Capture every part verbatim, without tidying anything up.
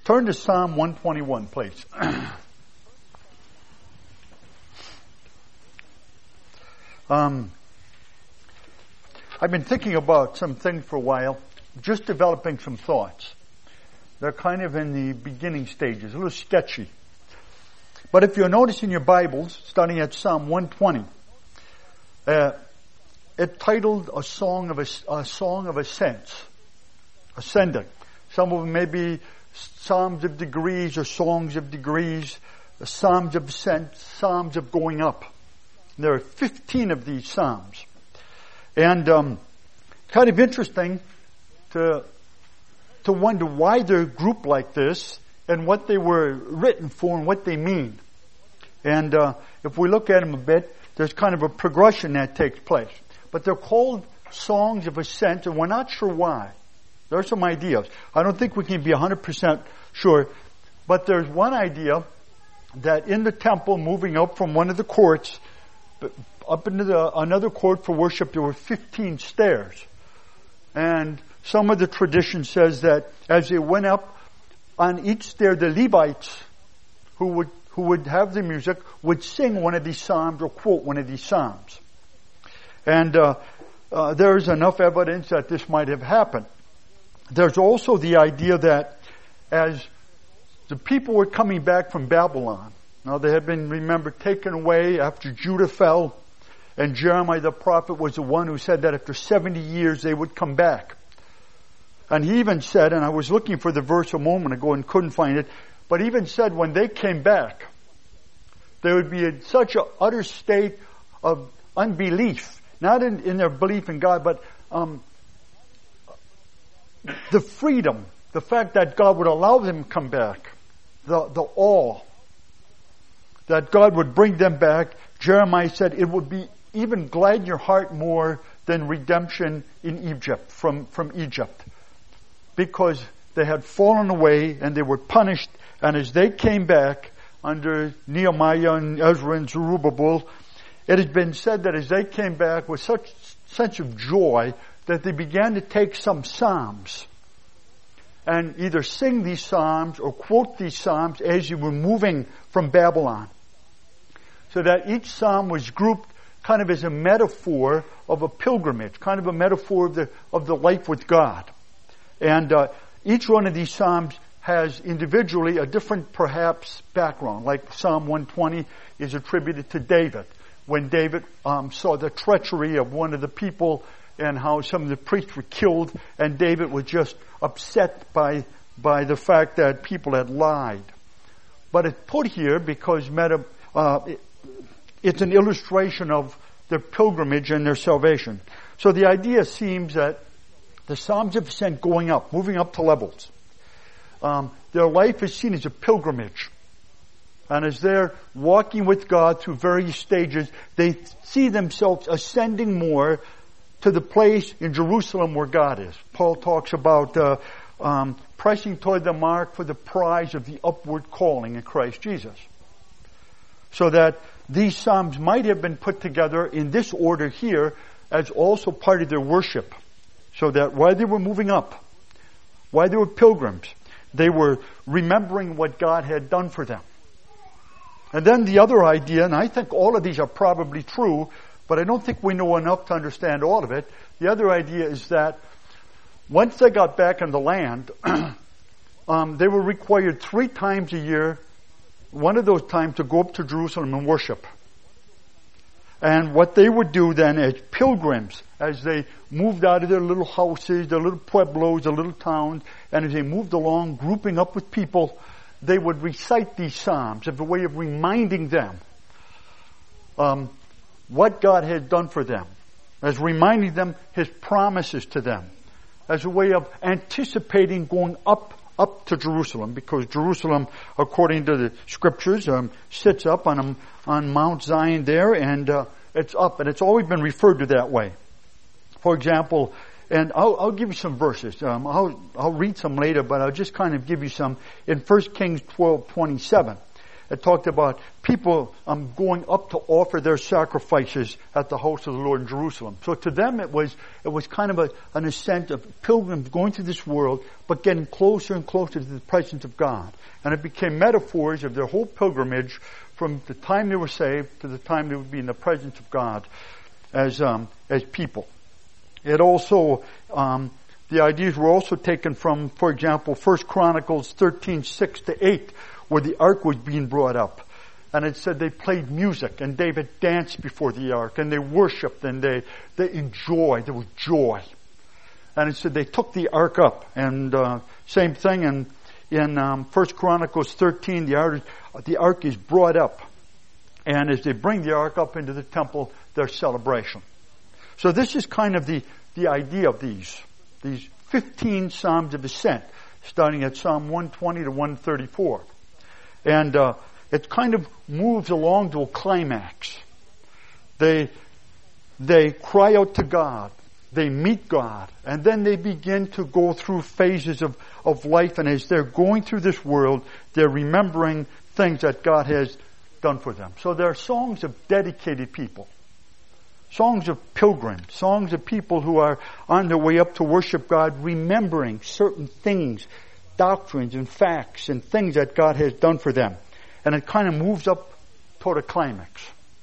Turn to Psalm one twenty-one, please. um, I've been thinking about some things for a while, just developing some thoughts. They're kind of in the beginning stages, a little sketchy. But if you'll notice in your Bibles, starting at Psalm one twenty, uh, it titled a song of a, a song of ascents, ascending. Some of them may be Psalms of degrees or songs of degrees, Psalms of ascent, Psalms of going up. There are fifteen of these Psalms. And um, kind of interesting to to wonder why they're grouped like this and what they were written for and what they mean. And uh, if we look at them a bit, there's kind of a progression that takes place. But they're called songs of ascent, and we're not sure why. There are some ideas. I don't think we can be one hundred percent sure. But there's one idea that in the temple, moving up from one of the courts, up into the, another court for worship, there were fifteen stairs. And some of the tradition says that as they went up on each stair, the Levites who would who would have the music would sing one of these psalms or quote one of these psalms. And uh, uh, there's enough evidence that this might have happened. There's also the idea that as the people were coming back from Babylon, now they had been, remember, taken away after Judah fell, and Jeremiah the prophet was the one who said that after seventy years they would come back. And he even said, and I was looking for the verse a moment ago and couldn't find it, but even said when they came back, they would be in such an utter state of unbelief, not in, in their belief in God, but um, the freedom, the fact that God would allow them to come back, the, the awe that God would bring them back. Jeremiah said it would be even gladden your heart more than redemption in Egypt, from, from Egypt. Because they had fallen away and they were punished, and as they came back under Nehemiah and Ezra and Zerubbabel, it has been said that as they came back with such sense of joy that they began to take some psalms and either sing these psalms or quote these psalms as you were moving from Babylon. So that each psalm was grouped kind of as a metaphor of a pilgrimage, kind of a metaphor of the of the life with God. And uh, each one of these psalms has individually a different, perhaps, background. Like Psalm one twenty is attributed to David, when David um, saw the treachery of one of the people and how some of the priests were killed, and David was just upset by by the fact that people had lied. But it's put here because meta, uh, it, it's an illustration of their pilgrimage and their salvation. So the idea seems that the Psalms of Ascent, going up, moving up to levels, um, their life is seen as a pilgrimage. And as they're walking with God through various stages, they see themselves ascending more to the place in Jerusalem where God is. Paul talks about uh, um, pressing toward the mark for the prize of the upward calling in Christ Jesus. So that these psalms might have been put together in this order here as also part of their worship. So that while they were moving up, while they were pilgrims, they were remembering what God had done for them. And then the other idea, and I think all of these are probably true, but I don't think we know enough to understand all of it. The other idea is that once they got back in the land, um, they were required three times a year, one of those times, to go up to Jerusalem and worship. And what they would do then as pilgrims, as they moved out of their little houses, their little pueblos, their little towns, and as they moved along, grouping up with people, they would recite these psalms as a way of reminding them um, what God had done for them, as reminding them His promises to them, as a way of anticipating going up up to Jerusalem, because Jerusalem, according to the scriptures, um, sits up on a, on Mount Zion there, and uh, it's up, and it's always been referred to that way. For example, and I'll, I'll give you some verses. Um, I'll, I'll read some later, but I'll just kind of give you some. In First Kings twelve twenty-seven, it talked about people um, going up to offer their sacrifices at the house of the Lord in Jerusalem. So to them it was it was kind of a, an ascent of pilgrims going through this world, but getting closer and closer to the presence of God. And it became metaphors of their whole pilgrimage from the time they were saved to the time they would be in the presence of God as um, as people. It also, um, the ideas were also taken from, for example, First Chronicles thirteen, six to eight, where the ark was being brought up. And it said they played music, and David danced before the ark, and they worshipped, and they, they enjoyed. There was joy. And it said they took the ark up. And uh, same thing in, in um, First Chronicles thirteen, the ark, the ark is brought up. And as they bring the ark up into the temple, there's celebration. So this is kind of the, the idea of these, these fifteen Psalms of Ascent, starting at Psalm one twenty to one thirty-four. And uh, it kind of moves along to a climax. They, they cry out to God. They meet God. And then they begin to go through phases of, of life. And as they're going through this world, they're remembering things that God has done for them. So they're songs of dedicated people. Songs of pilgrims, songs of people who are on their way up to worship God, remembering certain things, doctrines and facts and things that God has done for them. And it kind of moves up toward a climax.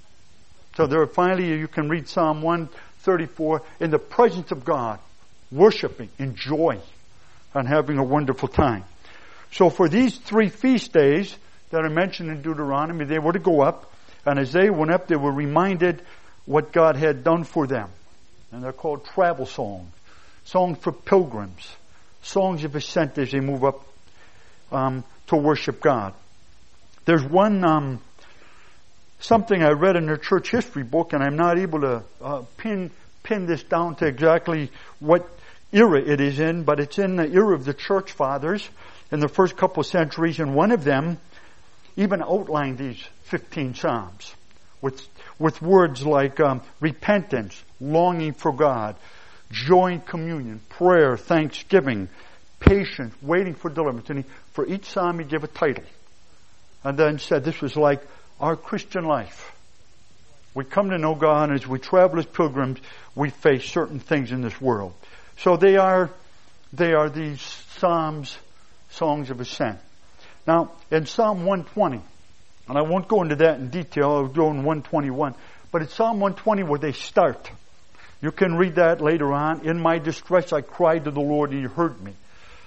So there finally you can read Psalm one thirty-four, in the presence of God, worshiping, enjoying, and having a wonderful time. So for these three feast days that are mentioned in Deuteronomy, they were to go up, and as they went up, they were reminded what God had done for them. And they're called travel songs. Songs for pilgrims. Songs of ascent as they move up um, to worship God. There's one, um, something I read in their church history book, and I'm not able to uh, pin pin this down to exactly what era it is in, but it's in the era of the church fathers in the first couple of centuries, and one of them even outlined these fifteen Psalms with with words like um, repentance, longing for God, joy in communion, prayer, thanksgiving, patience, waiting for deliverance. And he, for each psalm he gave a title. And then said this was like our Christian life. We come to know God, and as we travel as pilgrims, we face certain things in this world. So they are, they are these psalms, songs of ascent. Now, in Psalm one twenty, and I won't go into that in detail, I'll go in one twenty-one. But it's Psalm one twenty where they start. You can read that later on. In my distress I cried to the Lord, and He heard me.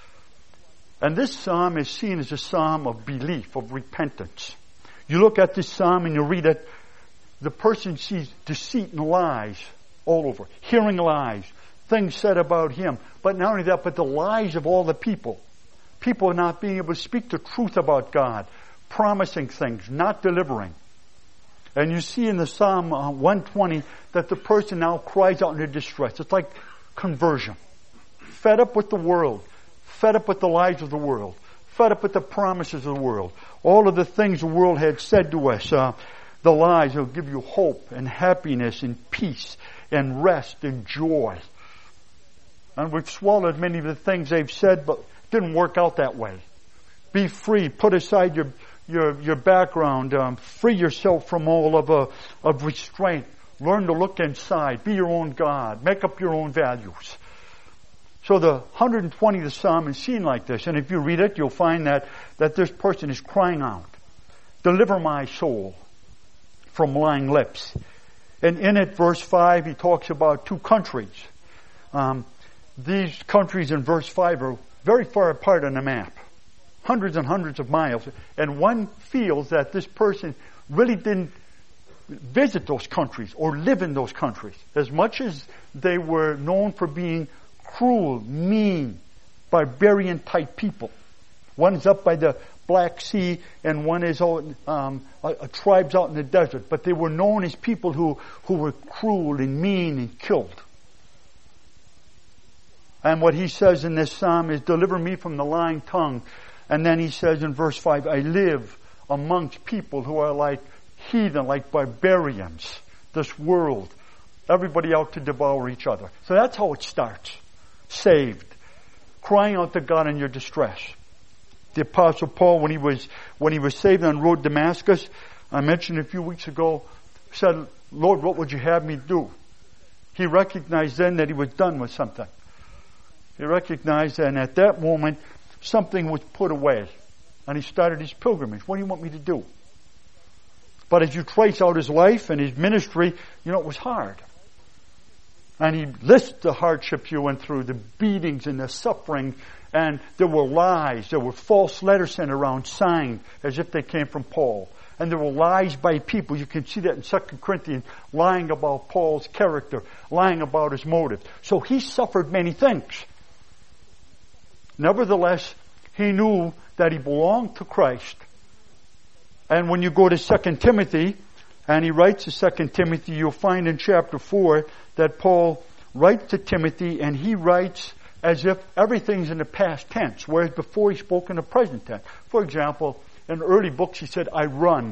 And this psalm is seen as a psalm of belief, of repentance. You look at this psalm and you read it, the person sees deceit and lies all over. Hearing lies, things said about him. But not only that, but the lies of all the people. People not being able to speak the truth about God. Promising things, not delivering. And you see in the Psalm uh, one twenty that the person now cries out in their distress. It's like conversion. Fed up with the world. Fed up with the lies of the world. Fed up with the promises of the world. All of the things the world had said to us. Uh, the lies will give you hope and happiness and peace and rest and joy. And we've swallowed many of the things they've said, but it didn't work out that way. Be free. Put aside your Your your background, um, free yourself from all of a of restraint. Learn to look inside. Be your own God. Make up your own values. So the one hundred twentieth Psalm is seen like this, and if you read it, you'll find that that this person is crying out, "Deliver my soul from lying lips." And in it, verse five, he talks about two countries. Um, these countries in verse five are very far apart on the map. Hundreds and hundreds of miles. And one feels that this person really didn't visit those countries or live in those countries. As much as they were known for being cruel, mean, barbarian type people. One's up by the Black Sea and one is out, um, a, a tribes out in the desert. But they were known as people who, who were cruel and mean and killed. And what he says in this psalm is, deliver me from the lying tongue. And then he says in verse five, I live amongst people who are like heathen, like barbarians. This world. Everybody out to devour each other. So that's how it starts. Saved. Crying out to God in your distress. the Apostle Paul when he was when he was saved on the road to Damascus. I mentioned a few weeks ago, said, Lord, what would you have me do? He recognized then that he was done with something. He recognized that, and at that moment, something was put away. And he started his pilgrimage. What do you want me to do? But as you trace out his life and his ministry, you know, it was hard. And he lists the hardships he went through, the beatings and the suffering, and there were lies. There were false letters sent around signed as if they came from Paul. And there were lies by people. You can see that in Second Corinthians, lying about Paul's character, lying about his motive. So he suffered many things. Nevertheless, he knew that he belonged to Christ. And when you go to Second Timothy, and he writes to Second Timothy, you'll find in chapter four that Paul writes to Timothy, and he writes as if everything's in the past tense, whereas before he spoke in the present tense. For example, in early books he said, I run.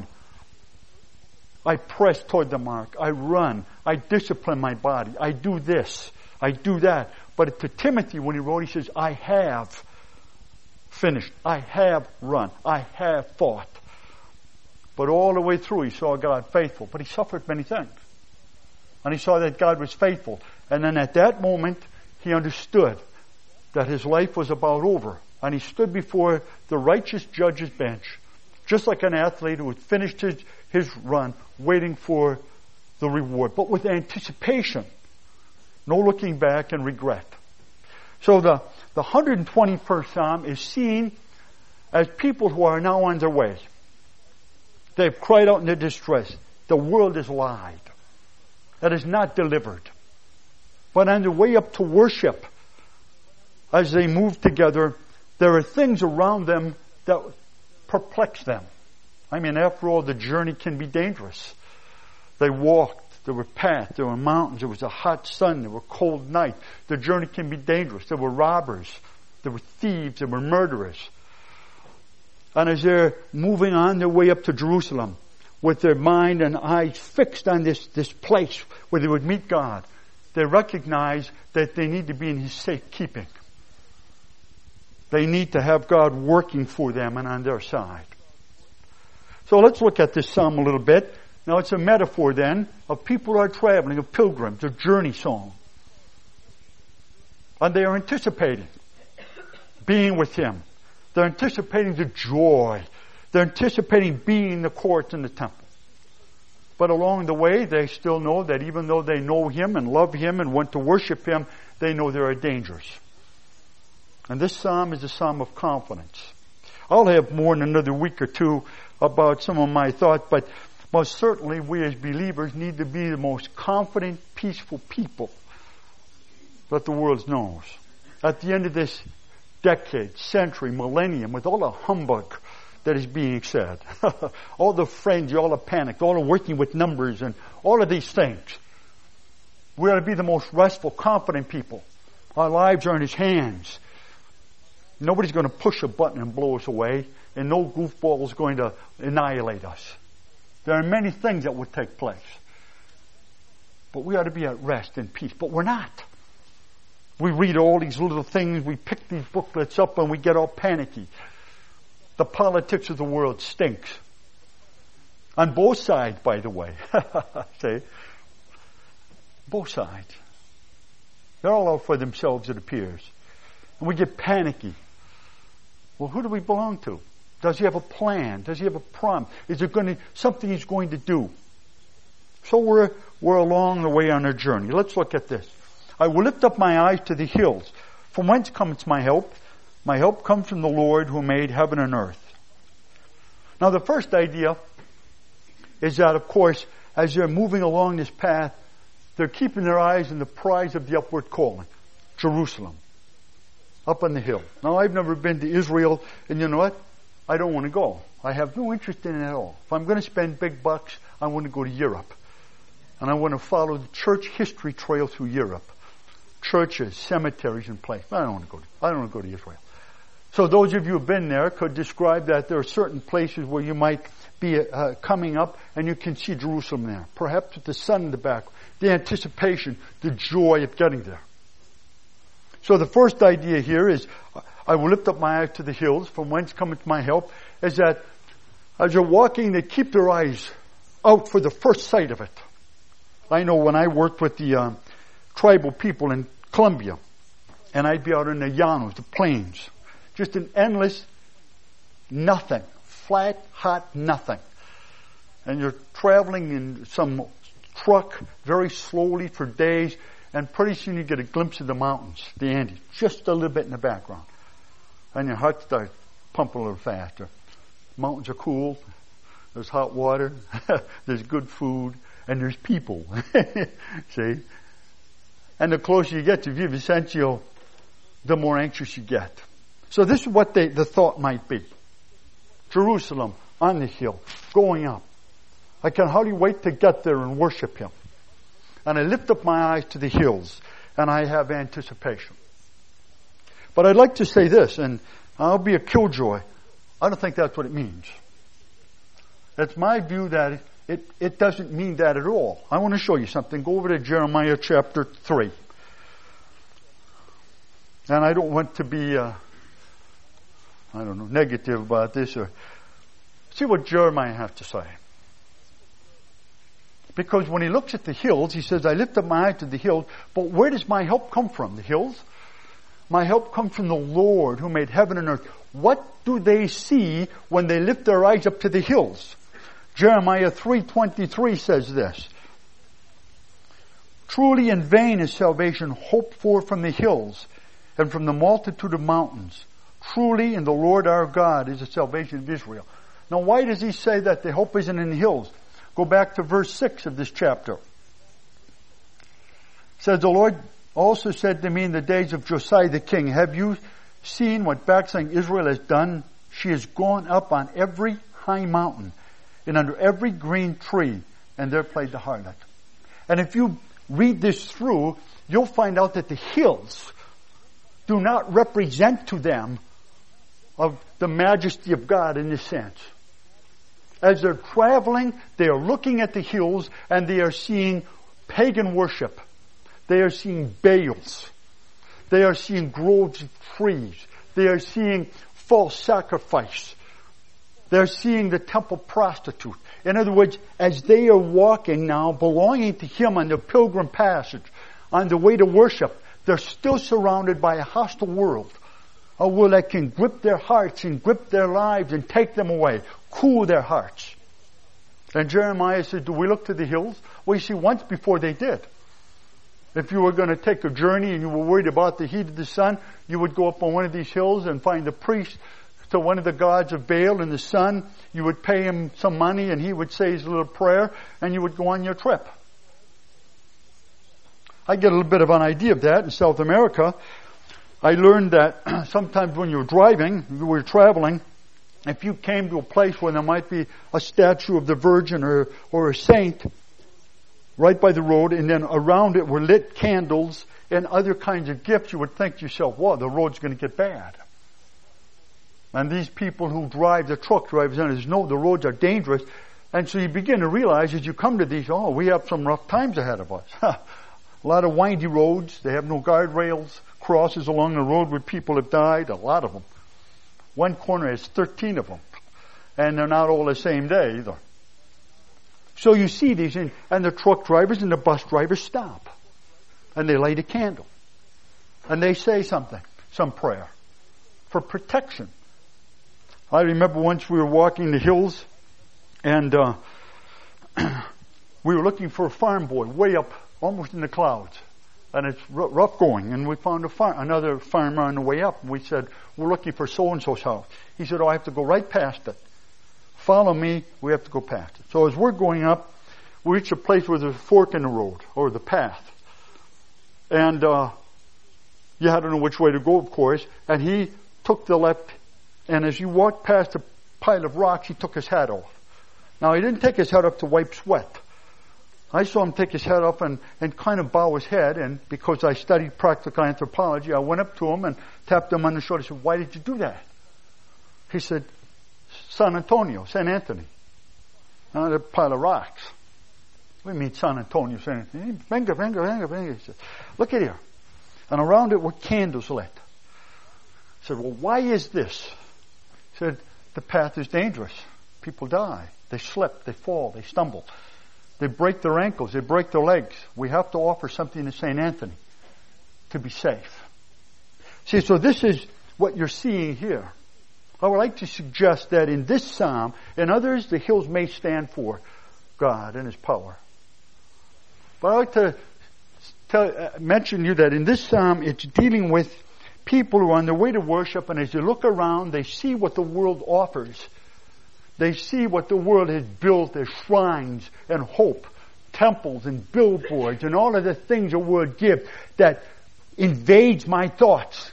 I press toward the mark. I run. I discipline my body. I do this. I do that. But to Timothy, when he wrote, he says, I have finished. I have run. I have fought. But all the way through, he saw God faithful. But he suffered many things. And he saw that God was faithful. And then at that moment, he understood that his life was about over. And he stood before the righteous judge's bench, just like an athlete who had finished his, his run, waiting for the reward, but with anticipation. No looking back and regret. So the, the one hundred twenty-first Psalm is seen as people who are now on their way. They've cried out in their distress. The world is lied. That is not delivered. But on their way up to worship, as they move together, there are things around them that perplex them. I mean, after all, the journey can be dangerous. They walked. There were paths. There were mountains. There was a hot sun. There were cold nights. The journey can be dangerous. There were robbers. There were thieves. There were murderers. And as they're moving on their way up to Jerusalem, with their mind and eyes fixed on this, this place where they would meet God, they recognize that they need to be in His safekeeping. They need to have God working for them and on their side. So let's look at this psalm a little bit. Now it's a metaphor then of people who are traveling, of pilgrims, a journey song. And they are anticipating being with Him. They're anticipating the joy. They're anticipating being in the courts and the temple. But along the way, they still know that even though they know Him and love Him and want to worship Him, they know there are dangers. And this psalm is a psalm of confidence. I'll have more in another week or two about some of my thoughts, but most certainly we as believers need to be the most confident, peaceful people that the world knows. At the end of this decade, century, millennium, with all the humbug that is being said, all the frenzy, all the panic, all the working with numbers and all of these things, we ought to be the most restful, confident people. Our lives are in His hands. Nobody's going to push a button and blow us away, and no goofball is going to annihilate us. There are many things that would take place. But we ought to be at rest and peace. But we're not. We read all these little things, we pick these booklets up, and we get all panicky. The politics of the world stinks. On both sides, by the way. See? Both sides. They're all out for themselves, it appears. And we get panicky. Well, who do we belong to? Does He have a plan? Does He have a promise? Is there going to something He's going to do? So we're we're along the way on our journey. Let's look at this. I will lift up my eyes to the hills. From whence comes my help? My help comes from the Lord who made heaven and earth. Now the first idea is that, of course, as they're moving along this path, they're keeping their eyes on the prize of the upward calling, Jerusalem, up on the hill. Now I've never been to Israel, and you know what? I don't want to go. I have no interest in it at all. If I'm going to spend big bucks, I want to go to Europe. And I want to follow the church history trail through Europe. Churches, cemeteries, and places. I don't want to go to, I don't want to go to Israel. So those of you who have been there could describe that there are certain places where you might be uh, coming up and you can see Jerusalem there. Perhaps with the sun in the back. The anticipation, the joy of getting there. So the first idea here is, I will lift up my eyes to the hills, from whence cometh my help, is that as you're walking, they keep their eyes out for the first sight of it. I know when I worked with the uh, tribal people in Colombia, and I'd be out in the llanos, the plains, just an endless nothing, flat, hot nothing. And you're traveling in some truck very slowly for days, and pretty soon you get a glimpse of the mountains, the Andes, just a little bit in the background. And your heart starts pumping a little faster. Mountains are cool, there's hot water, there's good food, and there's people. See? And the closer you get to Vicencio, the more anxious you get. So this is what they, the thought might be. Jerusalem, on the hill, going up. I can hardly wait to get there and worship Him. And I lift up my eyes to the hills, and I have anticipation. But I'd like to say this, and I'll be a killjoy. I don't think that's what it means. It's my view that it, it, it doesn't mean that at all. I want to show you something. Go over to Jeremiah chapter three. And I don't want to be, uh, I don't know, negative about this. Or see what Jeremiah has to say. Because when he looks at the hills, he says, I lift up my eye to the hills, but where does my help come from? The hills? My help comes from the Lord who made heaven and earth. What do they see when they lift their eyes up to the hills? Jeremiah three twenty-three says this. Truly in vain is salvation hoped for from the hills and from the multitude of mountains. Truly in the Lord our God is the salvation of Israel. Now why does he say that the hope isn't in the hills? Go back to verse six of this chapter. It says, the Lord also said to me in the days of Josiah the king, have you seen what backsliding Israel has done? She has gone up on every high mountain and under every green tree, and there played the harlot. And if you read this through, you'll find out that the hills do not represent to them of the majesty of God in this sense. As they're traveling, they are looking at the hills and they are seeing pagan worship. They are seeing Baals. They are seeing groves of trees. They are seeing false sacrifice. They're seeing the temple prostitute. In other words, as they are walking now, belonging to Him on the pilgrim passage, on the way to worship, they're still surrounded by a hostile world. A world that can grip their hearts and grip their lives and take them away, cool their hearts. And Jeremiah said, do we look to the hills? Well, you see, once before they did. If you were going to take a journey and you were worried about the heat of the sun, you would go up on one of these hills and find a priest to one of the gods of Baal in the sun. You would pay him some money and he would say his little prayer and you would go on your trip. I get a little bit of an idea of that in South America. I learned that sometimes when you're driving, you were traveling, if you came to a place where there might be a statue of the Virgin or, or a saint right by the road, and then around it were lit candles and other kinds of gifts, you would think to yourself, wow, the road's going to get bad. And these people who drive the truck drivers, and no, the roads are dangerous. And so you begin to realize as you come to these, oh, we have some rough times ahead of us. A lot of windy roads. They have no guardrails. Crosses along the road where people have died. A lot of them. One corner has thirteen of them. And they're not all the same day either. So you see these, and, and the truck drivers and the bus drivers stop. And they light a candle. And they say something, some prayer, for protection. I remember once we were walking the hills, and uh, we were looking for a farm boy way up, almost in the clouds. And it's r- rough going. And we found a far- another farmer on the way up. And we said, we're looking for so-and-so's house. He said, oh, I have to go right past it. Follow me, we have to go past it. So as we're going up, we reach a place where there's a fork in the road, or the path. And uh, you had to know which way to go, of course. And he took the left, and as you walked past a pile of rocks, he took his hat off. Now, he didn't take his hat off to wipe sweat. I saw him take his hat off and, and kind of bow his head, and because I studied practical anthropology, I went up to him and tapped him on the shoulder. I said, why did you do that? He said, San Antonio, Saint Anthony. Another a pile of rocks. We mean San Antonio, Saint Anthony. Venga, venga, venga, venga. He said, look at here. And around it were candles lit. I said, well, why is this? He said, the path is dangerous. People die. They slip. They fall. They stumble. They break their ankles. They break their legs. We have to offer something to Saint Anthony to be safe. See, so this is what you're seeing here. I would like to suggest that in this psalm, and others, the hills may stand for God and His power. But I'd like to tell, uh, mention you that in this psalm, it's dealing with people who are on their way to worship, and as they look around, they see what the world offers. They see what the world has built as shrines and hope, temples and billboards, and all of the things the world gives that invades my thoughts.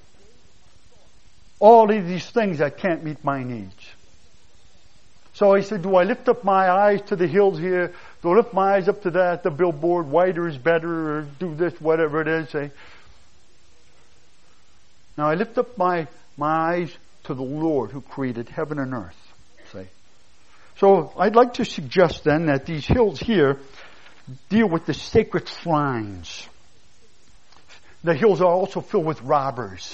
All of these things that can't meet my needs. So he said, do I lift up my eyes to the hills here? Do I lift my eyes up to that, the billboard, wider is better, or do this, whatever it is? Say. Now I lift up my, my eyes to the Lord who created heaven and earth. Say. So I'd like to suggest then that these hills here deal with the sacred shrines. The hills are also filled with robbers.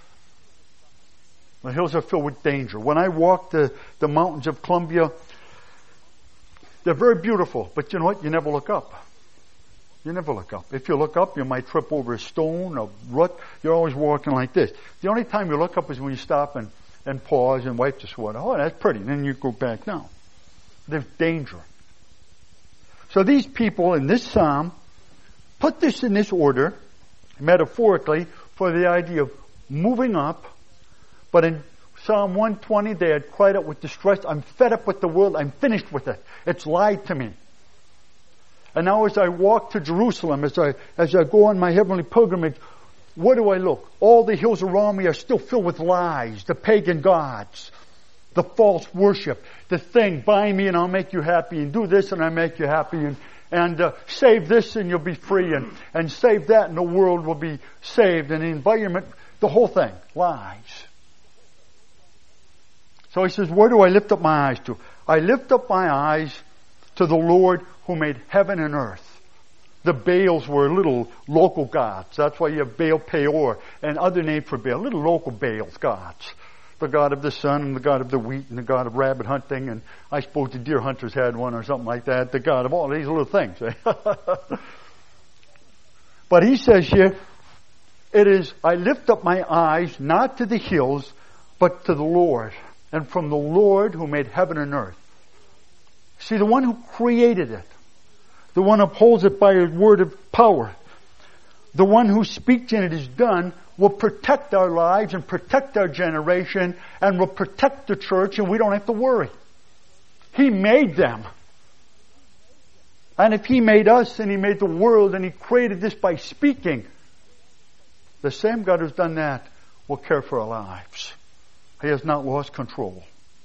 The hills are filled with danger. When I walk the, the mountains of Columbia, they're very beautiful, but you know what? You never look up. You never look up. If you look up, you might trip over a stone, a rut. You're always walking like this. The only time you look up is when you stop and, and pause and wipe the sweat. Oh, that's pretty. And then you go back down. There's danger. So these people in this psalm put this in this order, metaphorically, for the idea of moving up. But in Psalm one twenty, they had cried out with distress, I'm fed up with the world, I'm finished with it. It's lied to me. And now as I walk to Jerusalem, as I, as I go on my heavenly pilgrimage, where do I look? All the hills around me are still filled with lies, the pagan gods, the false worship, the thing, buy me and I'll make you happy, and do this and I'll make you happy, and, and uh, save this and you'll be free, and, and save that and the world will be saved, and the environment, the whole thing, lies. So he says, where do I lift up my eyes to? I lift up my eyes to the Lord who made heaven and earth. The Baals were little local gods. That's why you have Baal Peor and other names for Baal. Little local Baals gods. The god of the sun and the god of the wheat and the god of rabbit hunting. And I suppose the deer hunters had one or something like that. The god of all these little things. But he says here, it is, I lift up my eyes not to the hills, but to the Lord. And from the Lord who made heaven and earth. See, the one who created it, the one who upholds it by His word of power, the one who speaks and it is done, will protect our lives and protect our generation and will protect the church, and we don't have to worry. He made them. And if He made us and He made the world and He created this by speaking, the same God who's done that will care for our lives. He has not lost control.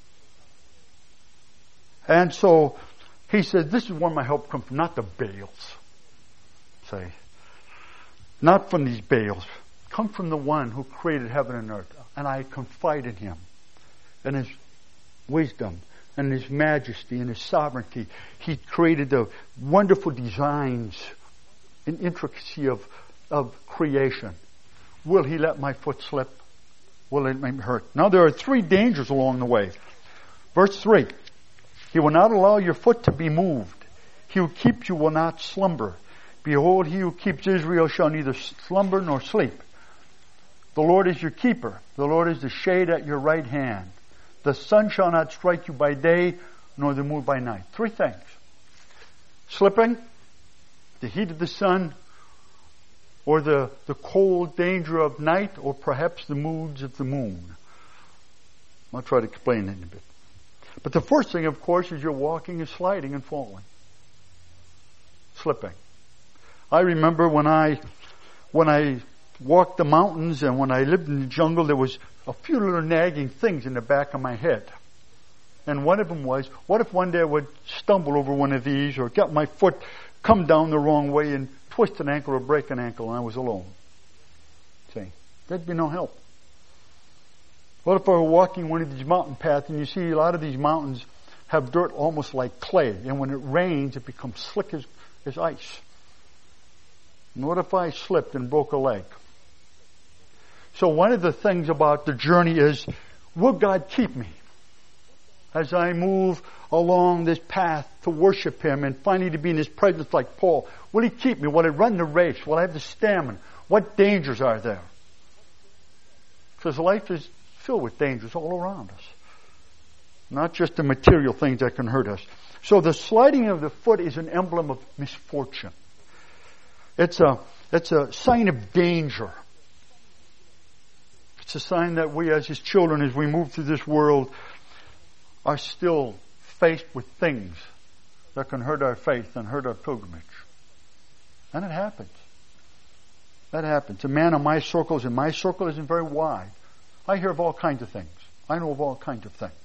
And so he said, this is where my help comes from, not the Baals. Say, not from these Baals. Come from the one who created heaven and earth. And I confide in Him and His wisdom and His majesty and His sovereignty. He created the wonderful designs and intricacy of, of creation. Will He let my foot slip? Will it make me hurt? Now there are three dangers along the way. Verse three. He will not allow your foot to be moved. He who keeps you will not slumber. Behold, He who keeps Israel shall neither slumber nor sleep. The Lord is your keeper. The Lord is the shade at your right hand. The sun shall not strike you by day, nor the moon by night. Three things. Slipping, the heat of the sun, or the, the cold danger of night, or perhaps the moods of the moon. I'll try to explain it in a bit. But the first thing, of course, is you're walking and sliding and falling. Slipping. I remember when I, when I walked the mountains and when I lived in the jungle, there was a few little nagging things in the back of my head. And one of them was, what if one day I would stumble over one of these or get my foot come down the wrong way and twist an ankle or break an ankle and I was alone? See, there'd be no help. What if I were walking one of these mountain paths and you see a lot of these mountains have dirt almost like clay, and when it rains it becomes slick as, as ice. And what if I slipped and broke a leg? So one of the things about the journey is, will God keep me? As I move along this path to worship Him and finally to be in His presence like Paul, will He keep me? Will I run the race? Will I have the stamina? What dangers are there? Because life is filled with dangers all around us. Not just the material things that can hurt us. So the sliding of the foot is an emblem of misfortune. It's a, it's a sign of danger. It's a sign that we as His children, as we move through this world, are still faced with things that can hurt our faith and hurt our pilgrimage. And it happens. That happens. A man in my circles, in my circle isn't very wide. I hear of all kinds of things. I know of all kinds of things.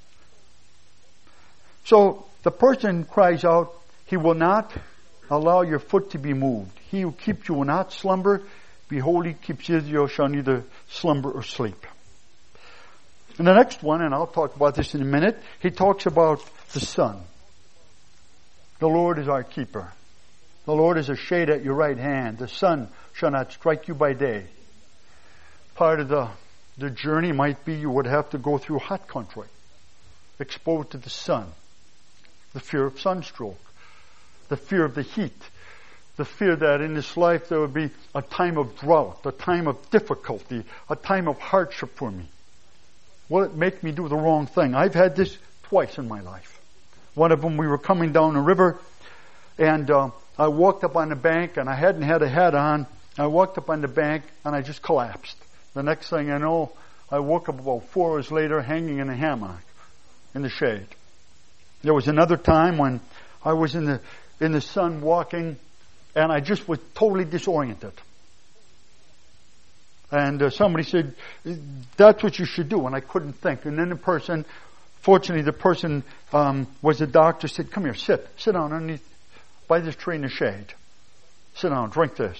So the person cries out, He will not allow your foot to be moved. He who keeps you will not slumber. Behold, He keeps Israel, shall neither slumber or sleep. And the next one, and I'll talk about this in a minute, he talks about the sun. The Lord is our keeper. The Lord is a shade at your right hand. The sun shall not strike you by day. Part of the, the journey might be you would have to go through hot country, exposed to the sun, the fear of sunstroke, the fear of the heat, the fear that in this life there would be a time of drought, a time of difficulty, a time of hardship for me. Will it make me do the wrong thing? I've had this twice in my life. One of them, we were coming down the river, and uh, I walked up on the bank, and I hadn't had a hat on. I walked up on the bank, and I just collapsed. The next thing I know, I woke up about four hours later hanging in a hammock in the shade. There was another time when I was in the in the sun walking, and I just was totally disoriented. And uh, somebody said, that's what you should do. And I couldn't think. And then the person, fortunately the person um, was a doctor, said, come here, sit. Sit down underneath, by this tree in the shade. Sit down, drink this.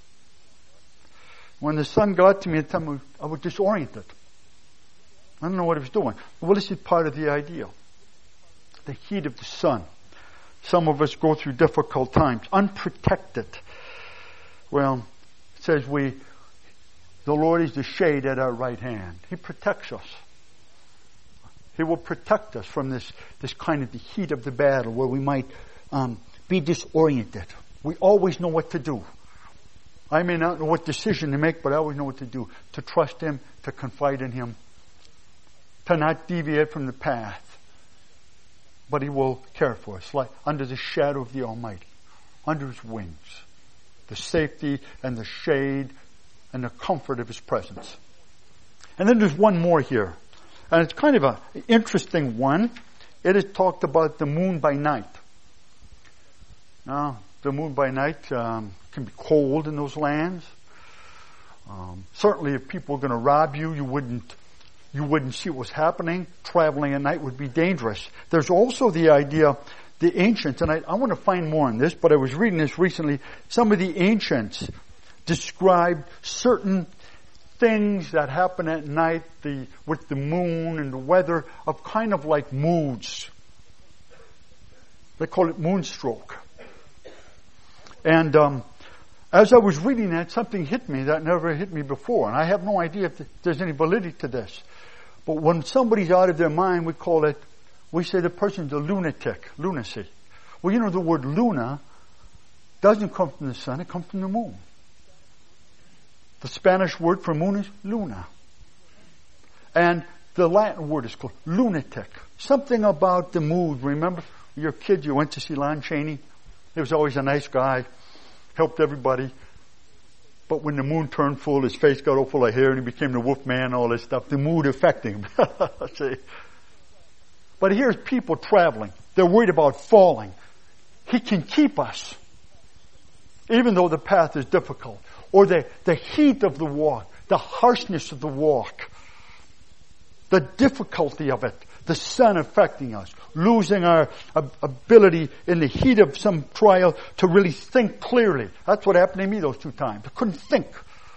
When the sun got to me, at the time I was disoriented. I don't know what I was doing. Well, this is part of the idea. The heat of the sun. Some of us go through difficult times, unprotected. Well, it says we... The Lord is the shade at our right hand. He protects us. He will protect us from this, this kind of the heat of the battle where we might um, be disoriented. We always know what to do. I may not know what decision to make, but I always know what to do. To trust Him, to confide in Him, to not deviate from the path. But He will care for us, like under the shadow of the Almighty, under His wings. The safety and the shade and the comfort of His presence. And then there's one more here. And it's kind of an interesting one. It is talked about the moon by night. Now, the moon by night um, can be cold in those lands. Um, certainly if people were going to rob you, you wouldn't you wouldn't see what was happening. Traveling at night would be dangerous. There's also the idea, the ancients, and I, I want to find more on this, but I was reading this recently. Some of the ancients described certain things that happen at night the, with the moon and the weather of kind of like moods. They call it moonstroke. And um, as I was reading that, something hit me that never hit me before. And I have no idea if there's any validity to this. But when somebody's out of their mind, we call it, we say the person's a lunatic, lunacy. Well, you know, the word luna doesn't come from the sun, it comes from the moon. The Spanish word for moon is luna. And the Latin word is called lunatic. Something about the mood. Remember, your kid, you went to see Lon Chaney? He was always a nice guy. Helped everybody. But when the moon turned full, his face got all full of hair and he became the wolf man, all this stuff. The mood affecting him. See? But here's people traveling. They're worried about falling. He can keep us. Even though the path is difficult. Or the, the heat of the walk, the harshness of the walk, the difficulty of it, the sun affecting us, losing our ability in the heat of some trial to really think clearly. That's what happened to me those two times. I couldn't think.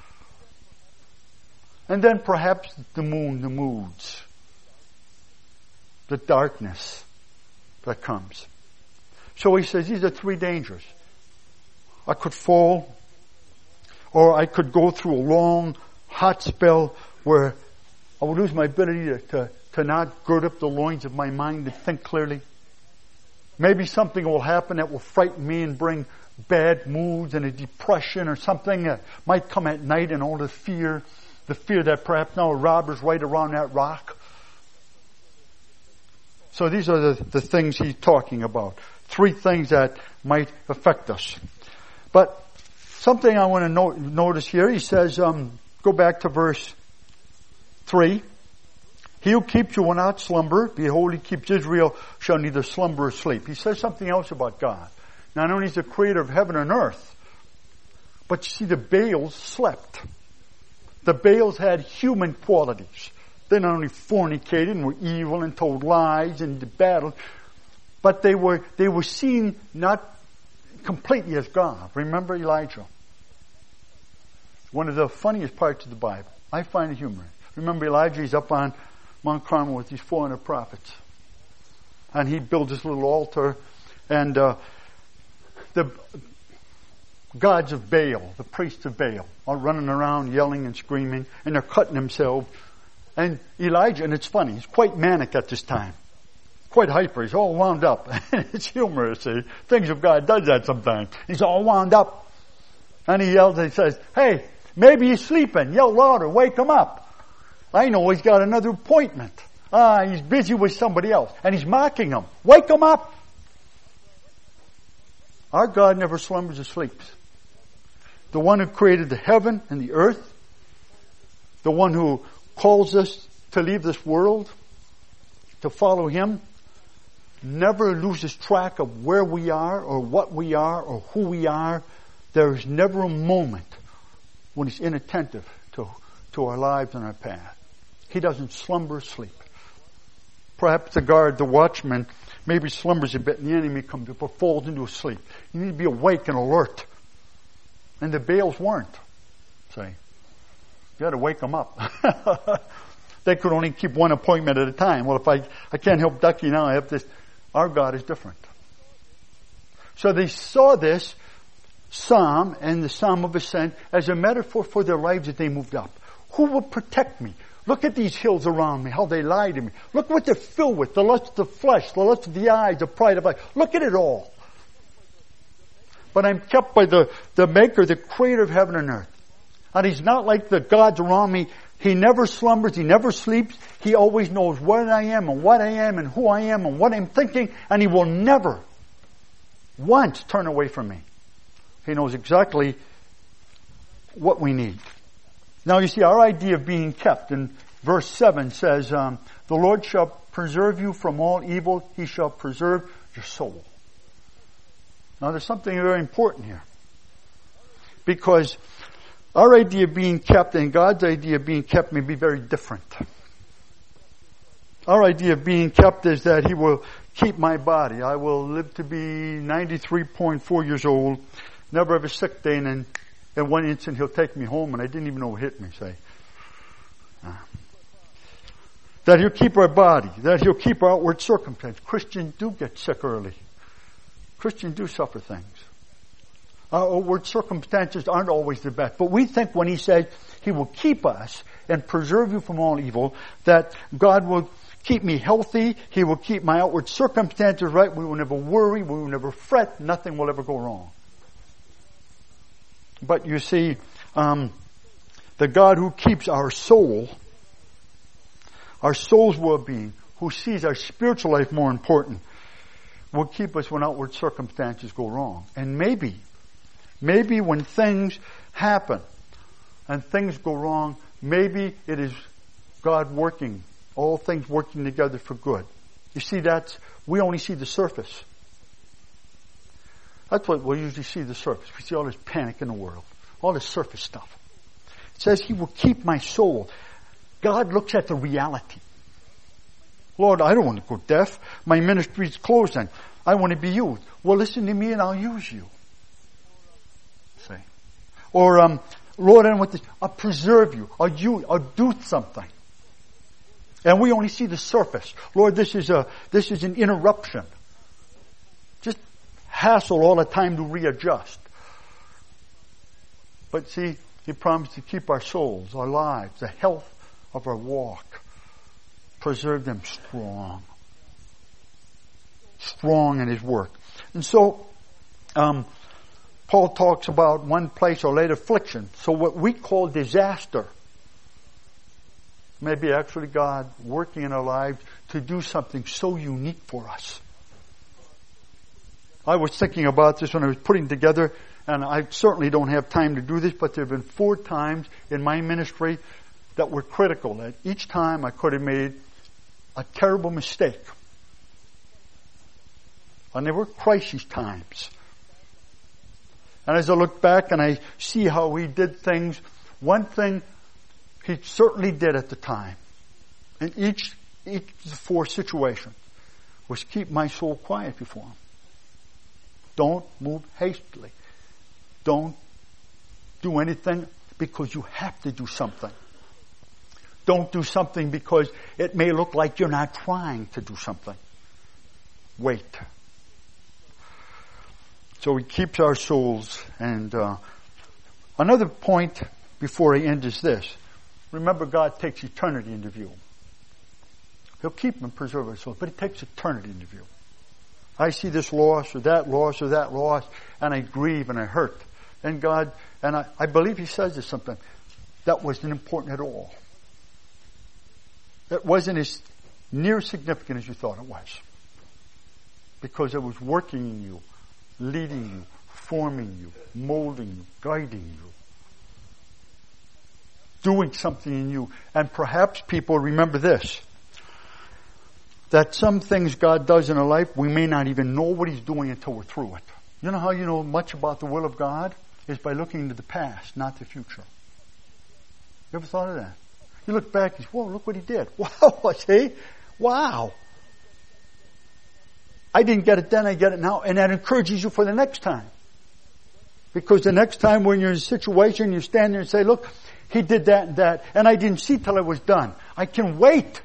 And then perhaps the moon, the moods, the darkness that comes. So he says these are three dangers. I could fall, or I could go through a long, hot spell where I will lose my ability to, to, to not gird up the loins of my mind to think clearly. Maybe something will happen that will frighten me and bring bad moods and a depression or something that might come at night, and all the fear, the fear that perhaps now a robber's right around that rock. So these are the, the things he's talking about. Three things that might affect us. But something I want to note, notice here, he says, um, go back to verse three. He who keeps you will not slumber. Behold, he keeps Israel, shall neither slumber or sleep. He says something else about God. Not only is he the creator of heaven and earth, but you see, the Baals slept. The Baals had human qualities. They not only fornicated and were evil and told lies and did battle, but they were they were seen not completely as God. Remember Elijah? One of the funniest parts of the Bible. I find it humorous. Remember Elijah? He's up on Mount Carmel with these four hundred prophets, and he builds this little altar, and uh, the gods of Baal, the priests of Baal, are running around yelling and screaming, and they're cutting themselves. And Elijah, and it's funny, he's quite manic at this time. Quite hyper. He's all wound up. It's humorous, see. Things of God does that sometimes. He's all wound up. And he yells and he says, hey, maybe he's sleeping. Yell louder. Wake him up. I know he's got another appointment. Ah, he's busy with somebody else. And he's mocking him. Wake him up. Our God never slumbers or sleeps. The one who created the heaven and the earth. The one who calls us to leave this world, to follow him, never loses track of where we are or what we are or who we are. There is never a moment when he's inattentive to, to our lives and our path. He doesn't slumber or sleep. Perhaps the guard, the watchman, maybe slumbers a bit and the enemy comes up or falls into a sleep. You need to be awake and alert. And the Baals weren't. See? You got to wake them up. They could only keep one appointment at a time. Well, if I, I can't help Ducky now, I have this. Our God is different. So they saw this psalm and the psalm of ascent as a metaphor for their lives that they moved up. Who will protect me? Look at these hills around me, how they lie to me. Look what they're filled with, the lust of the flesh, the lust of the eyes, the pride of life. Look at it all. But I'm kept by the, the maker, the creator of heaven and earth. And he's not like the gods around me. He never slumbers. He never sleeps. He always knows where I am and what I am and who I am and what I'm thinking. And he will never once turn away from me. He knows exactly what we need. Now you see, our idea of being kept in verse seven says, um, the Lord shall preserve you from all evil. He shall preserve your soul. Now there's something very important here. Because our idea of being kept and God's idea of being kept may be very different. Our idea of being kept is that he will keep my body. I will live to be ninety-three point four years old, never have a sick day, and then in one instant he'll take me home and I didn't even know what hit me, say. Uh, that he'll keep our body, that he'll keep our outward circumstance. Christians do get sick early. Christians do suffer things. Our outward circumstances aren't always the best. But we think when he says he will keep us and preserve you from all evil, that God will keep me healthy. He will keep my outward circumstances right. We will never worry. We will never fret. Nothing will ever go wrong. But you see, um, the God who keeps our soul, our soul's well-being, who sees our spiritual life more important, will keep us when outward circumstances go wrong. And maybe Maybe when things happen and things go wrong, maybe it is God working, all things working together for good. You see, that's, we only see the surface. That's what we usually see, the surface. We see all this panic in the world, all this surface stuff. It says he will keep my soul. God looks at the reality. Lord, I don't want to go deaf. My ministry is closing. I want to be used. Well, listen to me and I'll use you. Or, um, Lord, I don't want this. I'll preserve you. I'll, you. I'll do something. And we only see the surface. Lord, this is a, this is an interruption. Just hassle all the time to readjust. But see, He promised to keep our souls, our lives, the health of our walk. Preserve them strong. Strong in His work. And so, um, Paul talks about one place or late affliction. So what we call disaster may be actually God working in our lives to do something so unique for us. I was thinking about this when I was putting together, and I certainly don't have time to do this, but there have been four times in my ministry that were critical. That each time I could have made a terrible mistake. And they were crisis times. And as I look back and I see how He did things, one thing He certainly did at the time, in each, each of the four situations, was keep my soul quiet before Him. Don't move hastily. Don't do anything because you have to do something. Don't do something because it may look like you're not trying to do something. Wait. So He keeps our souls. And uh, another point before I end is this. Remember, God takes eternity into view. He'll keep and preserve our souls, but He takes eternity into view. I see this loss or that loss or that loss, and I grieve and I hurt. And God, and I, I believe He says this something, that wasn't important at all. It wasn't as near significant as you thought it was. Because it was working in you, leading you, forming you, molding you, guiding you. Doing something in you. And perhaps people remember this. That some things God does in our life, we may not even know what He's doing until we're through it. You know how you know much about the will of God? Is by looking into the past, not the future. You ever thought of that? You look back and say, whoa, look what He did. Wow, see? Wow. I didn't get it then, I get it now. And that encourages you for the next time. Because the next time when you're in a situation, you stand there and say, look, He did that and that, and I didn't see till it was done. I can wait.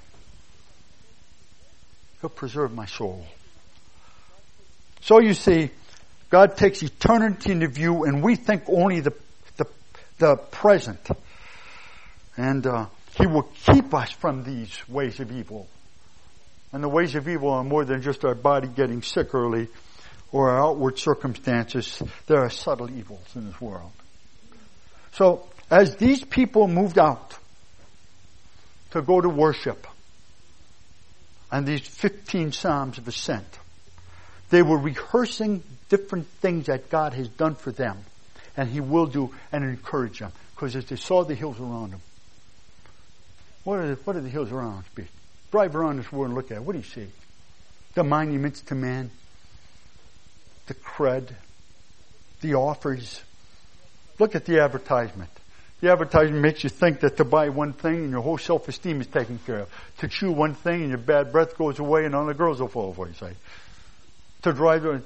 He'll preserve my soul. So you see, God takes eternity into view, and we think only the the, the present. And uh, He will keep us from these ways of evil. And the ways of evil are more than just our body getting sick early or our outward circumstances. There are subtle evils in this world. So, as these people moved out to go to worship, and these fifteen Psalms of Ascent, they were rehearsing different things that God has done for them, and He will do, and encourage them. Because as they saw the hills around them, what are the, what are the hills around us be? Drive around this world and look at it. What do you see? The monuments to man, the cred, the offers. Look at the advertisement. The advertisement makes you think that to buy one thing and your whole self-esteem is taken care of. To chew one thing and your bad breath goes away and all the girls will fall for you, say. To drive, it's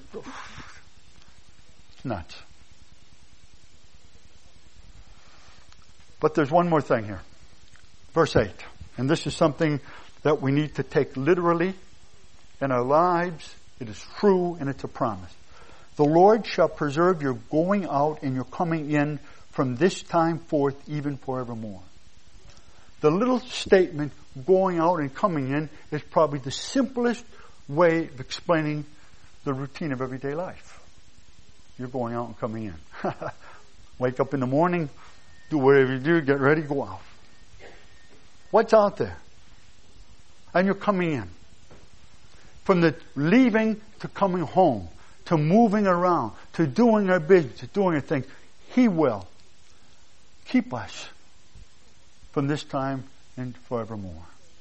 nuts. But there's one more thing here. Verse eight. And this is something that we need to take literally in our lives. It is true and it's a promise. The Lord shall preserve your going out and your coming in from this time forth, even forevermore. The little statement, going out and coming in, is probably the simplest way of explaining the routine of everyday life. You're going out and coming in. Wake up in the morning, do whatever you do, get ready, go out. What's out there? And you're coming in. From the leaving to coming home, to moving around, to doing our business, to doing our things, He will keep us from this time and forevermore.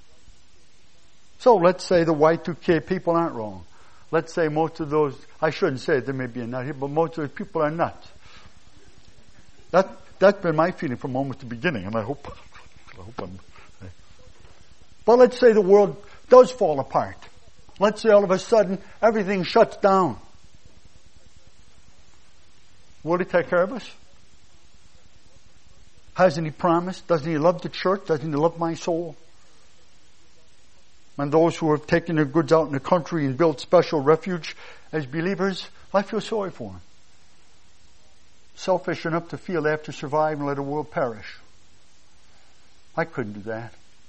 So let's say the Y two K people aren't wrong. Let's say most of those, I shouldn't say it, there may be a nut here, but most of those people are nuts. That, that's been my feeling from almost the beginning, and I hope, I hope I'm... But let's say the world does fall apart. Let's say all of a sudden everything shuts down. Will He take care of us? Hasn't He promised? Doesn't He love the church? Doesn't He love my soul? And those who have taken their goods out in the country and built special refuge as believers, I feel sorry for them. selfish enough to feel they have to survive and let the world perish. I couldn't do that.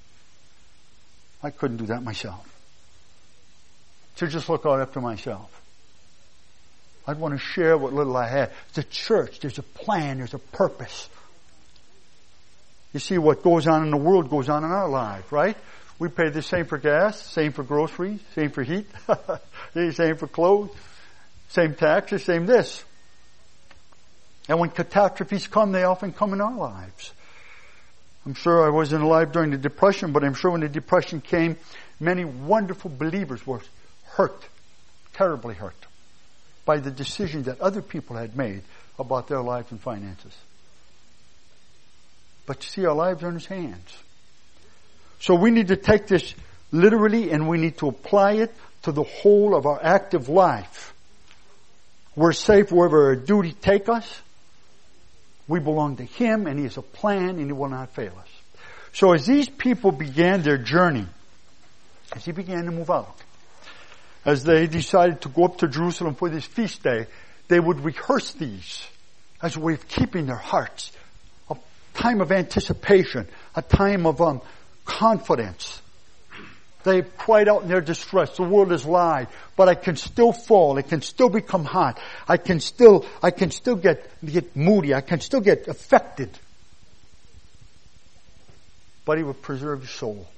I couldn't do that myself. To just look out after myself. I'd want to share what little I had. It's a church. There's a plan. There's a purpose. You see, what goes on in the world goes on in our life, right? We pay the same for gas, same for groceries, same for heat, same for clothes, same taxes, same this. And when catastrophes come, they often come in our lives. I'm sure I wasn't alive during the Depression, but I'm sure when the Depression came, many wonderful believers were hurt, terribly hurt, by the decision that other people had made about their lives and finances. But you see, our lives are in His hands. So we need to take this literally and we need to apply it to the whole of our active life. We're safe wherever our duty take us. We belong to Him and He has a plan and He will not fail us. So as these people began their journey, as He began to move out, as they decided to go up to Jerusalem for this feast day, they would rehearse these as a way of keeping their hearts. A time of anticipation, a time of um, confidence. They cried out in their distress, the world has lied, but I can still fall, it can still become hot, I can still, I can still get, get moody, I can still get affected. But He will preserve your soul.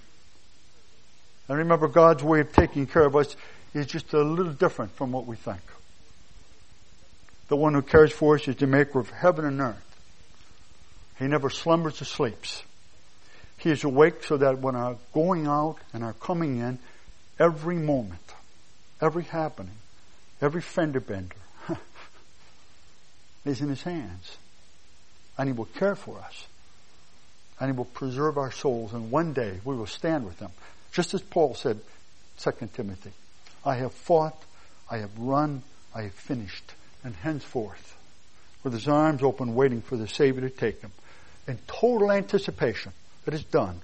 And remember, God's way of taking care of us is just a little different from what we think. The one who cares for us is the maker of heaven and earth. He never slumbers or sleeps. He is awake so that when our going out and our coming in, every moment, every happening, every fender bender is in His hands. And He will care for us. And He will preserve our souls. And one day we will stand with Him. Just as Paul said, Second Timothy, I have fought, I have run, I have finished. And henceforth, with His arms open waiting for the Savior to take Him, in total anticipation that it's done.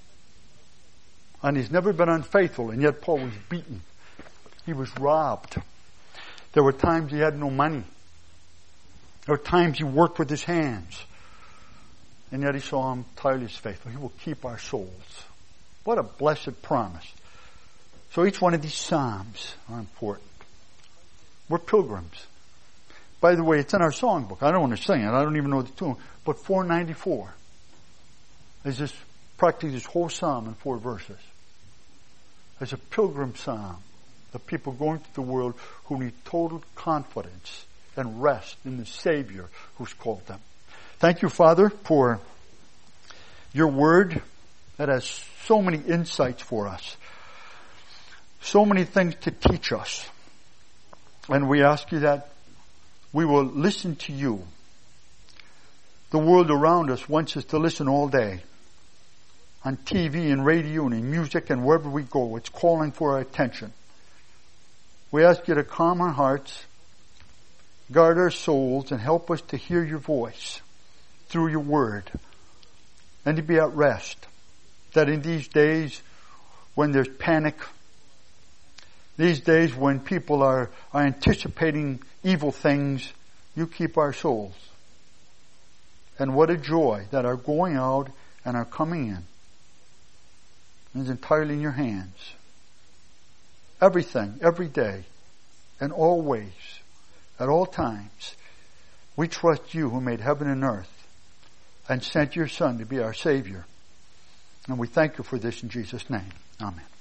And He's never been unfaithful, and yet Paul was beaten. He was robbed. There were times he had no money. There were times he worked with his hands. And yet he saw Him tirelessly faithful. He will keep our souls. What a blessed promise. So each one of these Psalms are important. We're pilgrims. By the way, it's in our songbook. I don't want to sing it. I don't even know the tune. But four ninety-four is this practically this whole psalm in four verses. It's a pilgrim psalm. The people going through the world who need total confidence and rest in the Savior who's called them. Thank you, Father, for your word that has so many insights for us. So many things to teach us. And we ask you that we will listen to you. The world around us wants us to listen all day. On T V and radio and in music and wherever we go, it's calling for our attention. We ask you to calm our hearts, guard our souls, and help us to hear your voice through your word and to be at rest. That in these days when there's panic, these days when people are, are anticipating evil things, you keep our souls. And what a joy that our going out and our coming in is entirely in your hands. Everything, every day, and always, at all times, we trust you who made heaven and earth and sent your Son to be our Savior. And we thank you for this in Jesus' name. Amen.